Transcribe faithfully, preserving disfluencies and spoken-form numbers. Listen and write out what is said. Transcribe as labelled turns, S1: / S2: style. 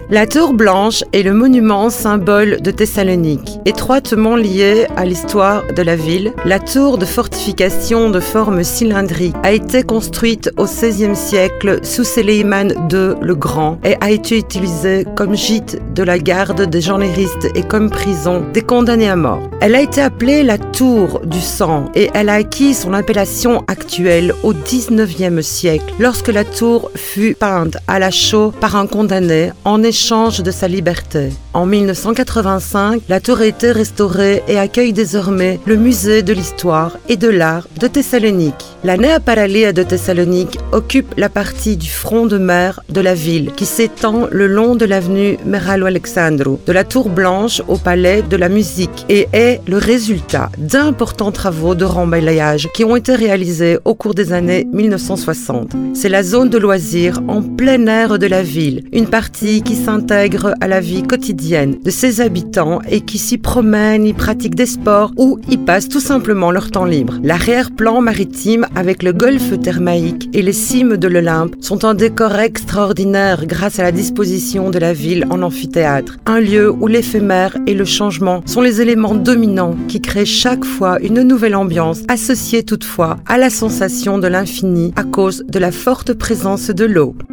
S1: La Tour Blanche est le monument symbole de Thessalonique. Étroitement liée à l'histoire de la ville, la tour de fortification de forme cylindrique a été construite au seizième siècle sous Séléimane deux le Grand et a été utilisée comme gîte de la garde des jansénistes et comme prison des condamnés à mort. Elle a été appelée la Tour du Sang et elle a acquis son appellation actuelle au dix-neuvième siècle lorsque la tour fut peinte à la chaux par un condamné en échange de sa liberté. En mille neuf cent quatre-vingt-cinq, la tour a été restaurée et accueille désormais le musée de l'histoire et de l'art de Thessalonique. La Nea Paralia de Thessalonique occupe la partie du front de mer de la ville qui s'étend le long de l'avenue Meralou Alexandru, de la Tour Blanche au Palais de la Musique et est le résultat d'importants travaux de rembalayage qui ont été réalisés au cours des années mille neuf cent soixante. C'est la zone de loisirs en plein air de la ville, une partie qui s'intègre à la vie quotidienne de ses habitants et qui s'y promènent, y pratiquent des sports ou y passent tout simplement leur temps libre. L'arrière-plan maritime avec le golfe thermaïque et les cimes de l'Olympe sont un décor extraordinaire grâce à la disposition de la ville en amphithéâtre, un lieu où l'éphémère et le changement sont les éléments dominants qui créent chaque fois une nouvelle ambiance associée toutefois à la sensation de l'infini à cause de la forte présence de l'eau.